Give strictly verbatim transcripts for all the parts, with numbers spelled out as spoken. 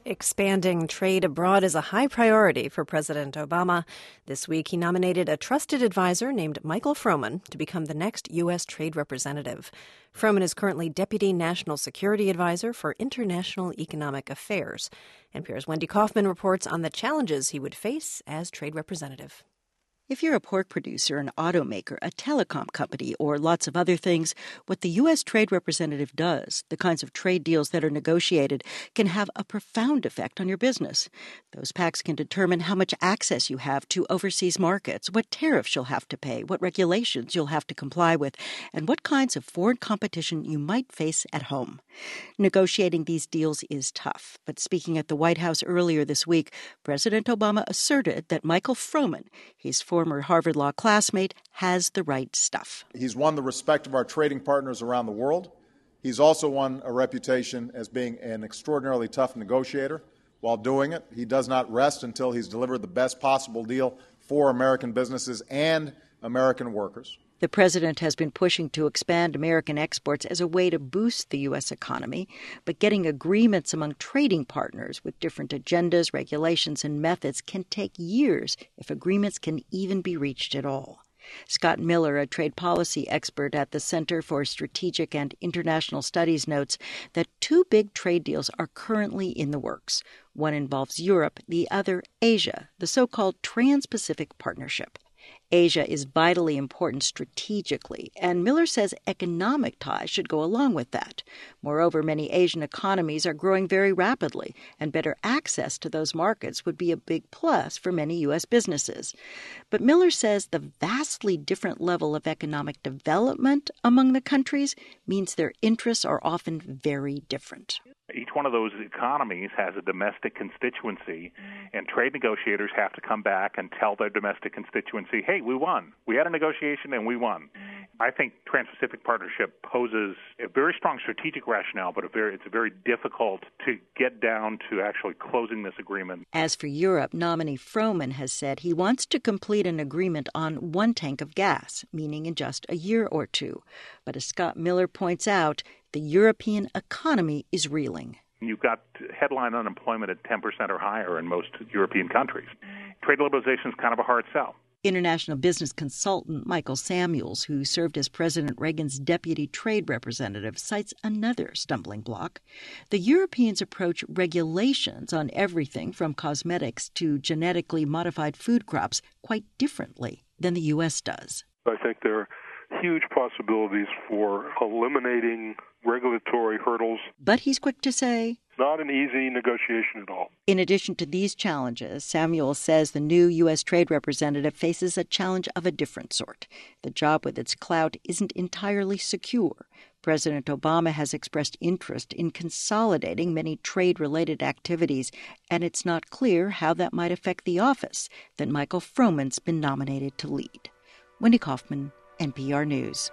Expanding trade abroad is a high priority for President Obama. This week, he nominated a trusted advisor named Michael Froman to become the next U S trade representative. Froman is currently Deputy National Security Advisor for International Economic Affairs. N P R's Wendy Kaufman reports on the challenges he would face as trade representative. If you're a pork producer, an automaker, a telecom company, or lots of other things, what the U S trade representative does, the kinds of trade deals that are negotiated, can have a profound effect on your business. Those pacts can determine how much access you have to overseas markets, what tariffs you'll have to pay, what regulations you'll have to comply with, and what kinds of foreign competition you might face at home. Negotiating these deals is tough, but speaking at the White House earlier this week, President Obama asserted that Michael Froman, his former Harvard Law classmate, has the right stuff. He's won the respect of our trading partners around the world. He's also won a reputation as being an extraordinarily tough negotiator. While doing it, he does not rest until he's delivered the best possible deal for American businesses and American workers. The president has been pushing to expand American exports as a way to boost the U S economy, but getting agreements among trading partners with different agendas, regulations, and methods can take years if agreements can even be reached at all. Scott Miller, a trade policy expert at the Center for Strategic and International Studies, notes that two big trade deals are currently in the works. One involves Europe, the other Asia, the so-called Trans-Pacific Partnership. Asia is vitally important strategically, and Miller says economic ties should go along with that. Moreover, many Asian economies are growing very rapidly, and better access to those markets would be a big plus for many U S businesses. But Miller says the vastly different level of economic development among the countries means their interests are often very different. Each one of those economies has a domestic constituency, and trade negotiators have to come back and tell their domestic constituency, hey, we won. We had a negotiation and we won. I think Trans-Pacific Partnership poses a very strong strategic rationale, but a very, it's very difficult to get down to actually closing this agreement. As for Europe, nominee Froman has said he wants to complete an agreement on one tank of gas, meaning in just a year or two. But as Scott Miller points out, the European economy is reeling. You've got headline unemployment at ten percent or higher in most European countries. Trade liberalization is kind of a hard sell. International business consultant Michael Samuels, who served as President Reagan's deputy trade representative, cites another stumbling block. The Europeans approach regulations on everything from cosmetics to genetically modified food crops quite differently than the U S does. I think there are huge possibilities for eliminating regulatory hurdles. But he's quick to say, not an easy negotiation at all. In addition to these challenges, Samuel says the new U S trade representative faces a challenge of a different sort. The job with its clout isn't entirely secure. President Obama has expressed interest in consolidating many trade-related activities, and it's not clear how that might affect the office that Michael Froman's been nominated to lead. Wendy Kaufman, N P R News.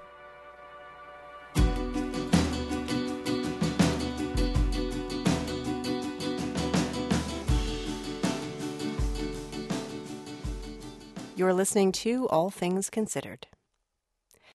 You're listening to All Things Considered.